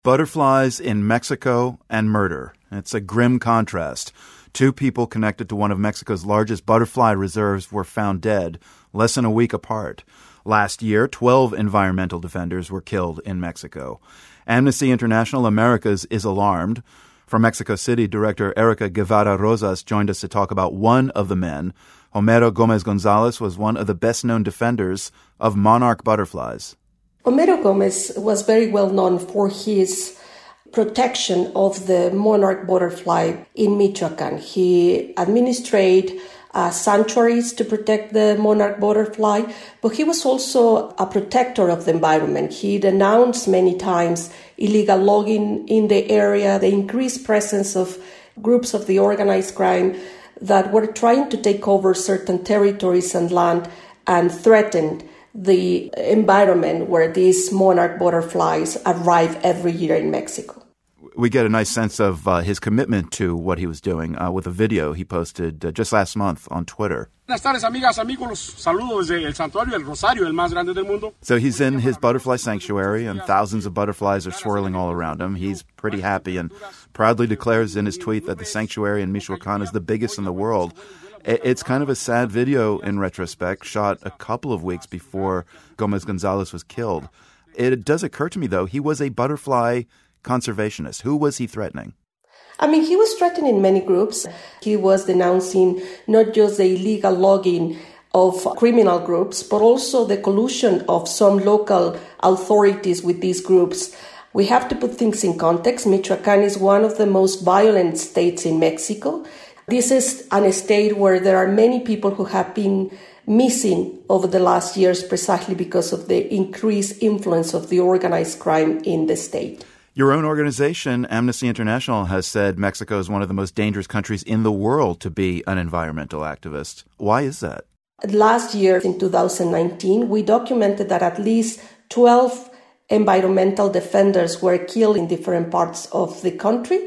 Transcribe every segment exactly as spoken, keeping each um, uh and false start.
Butterflies in Mexico and murder. It's a grim contrast. Two people connected to one of Mexico's largest butterfly reserves were found dead, less than a week apart. Last year, twelve environmental defenders were killed in Mexico. Amnesty International Americas is alarmed. From Mexico City, Director Erica Guevara Rosas joined us to talk about one of the men. Homero Gomez Gonzalez was one of the best-known defenders of monarch butterflies. Homero Gomez was very well known for his protection of the monarch butterfly in Michoacan. He administered uh, sanctuaries to protect the monarch butterfly, but he was also a protector of the environment. He denounced many times illegal logging in the area, the increased presence of groups of the organized crime that were trying to take over certain territories and land and threatened the environment where these monarch butterflies arrive every year in Mexico. We get a nice sense of uh, his commitment to what he was doing uh, with a video he posted uh, just last month on Twitter. So he's in his butterfly sanctuary, and thousands of butterflies are swirling all around him. He's pretty happy and proudly declares in his tweet that the sanctuary in Michoacan is the biggest in the world. It's kind of a sad video in retrospect, shot a couple of weeks before Gomez Gonzalez was killed. It does occur to me, though, he was a butterfly conservationist. Who was he threatening? I mean, he was threatening many groups. He was denouncing not just the illegal logging of criminal groups, but also the collusion of some local authorities with these groups. We have to put things in context. Michoacan is one of the most violent states in Mexico. This is an state where there are many people who have been missing over the last years precisely because of the increased influence of the organized crime in the state. Your own organization, Amnesty International, has said Mexico is one of the most dangerous countries in the world to be an environmental activist. Why is that? Last year, in two thousand nineteen, we documented that at least twelve environmental defenders were killed in different parts of the country.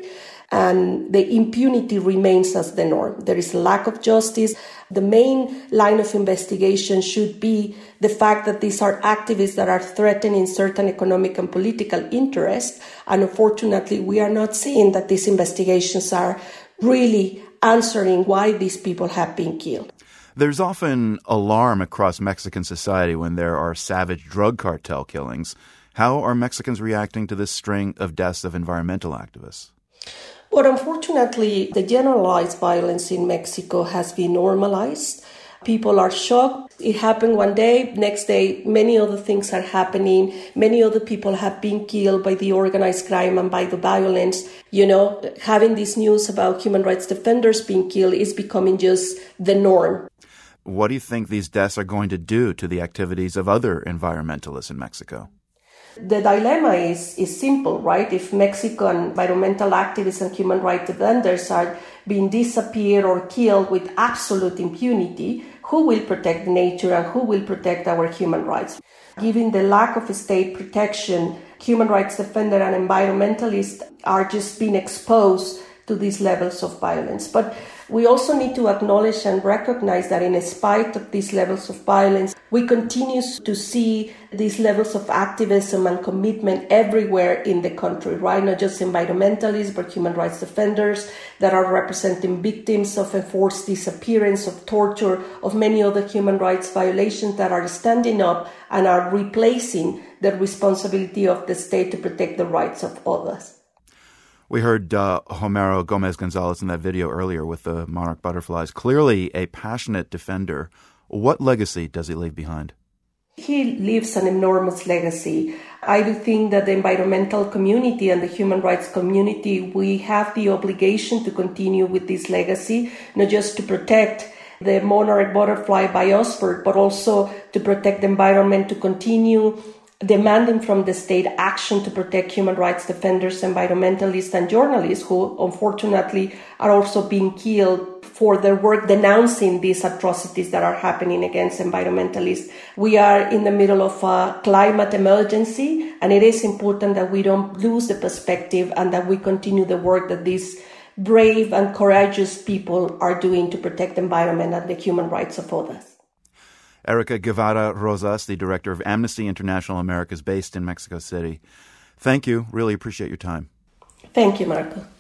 And the impunity remains as the norm. There is a lack of justice. The main line of investigation should be the fact that these are activists that are threatening certain economic and political interests. And unfortunately, we are not seeing that these investigations are really answering why these people have been killed. There's often alarm across Mexican society when there are savage drug cartel killings. How are Mexicans reacting to this string of deaths of environmental activists? But unfortunately, the generalized violence in Mexico has been normalized. People are shocked. It happened one day. Next day, many other things are happening. Many other people have been killed by the organized crime and by the violence. You know, having this news about human rights defenders being killed is becoming just the norm. What do you think these deaths are going to do to the activities of other environmentalists in Mexico? The dilemma is, is simple, right? If Mexican environmental activists and human rights defenders are being disappeared or killed with absolute impunity, who will protect nature and who will protect our human rights? Given the lack of state protection, human rights defenders and environmentalists are just being exposed to these levels of violence. But we also need to acknowledge and recognize that in spite of these levels of violence, we continue to see these levels of activism and commitment everywhere in the country, right? Not just environmentalists, but human rights defenders that are representing victims of enforced disappearance, of torture, of many other human rights violations that are standing up and are replacing the responsibility of the state to protect the rights of others. We heard uh, Homero Gomez Gonzalez in that video earlier with the monarch butterflies. Clearly a passionate defender. What legacy does he leave behind? He leaves an enormous legacy. I do think that the environmental community and the human rights community, we have the obligation to continue with this legacy, not just to protect the monarch butterfly biosphere, but also to protect the environment, to continue demanding from the state action to protect human rights defenders, environmentalists, and journalists who unfortunately are also being killed for their work denouncing these atrocities that are happening against environmentalists. We are in the middle of a climate emergency, and it is important that we don't lose the perspective and that we continue the work that these brave and courageous people are doing to protect the environment and the human rights of others. Erica Guevara Rosas, the director of Amnesty International Americas based in Mexico City. Thank you. Really appreciate your time. Thank you, Marco.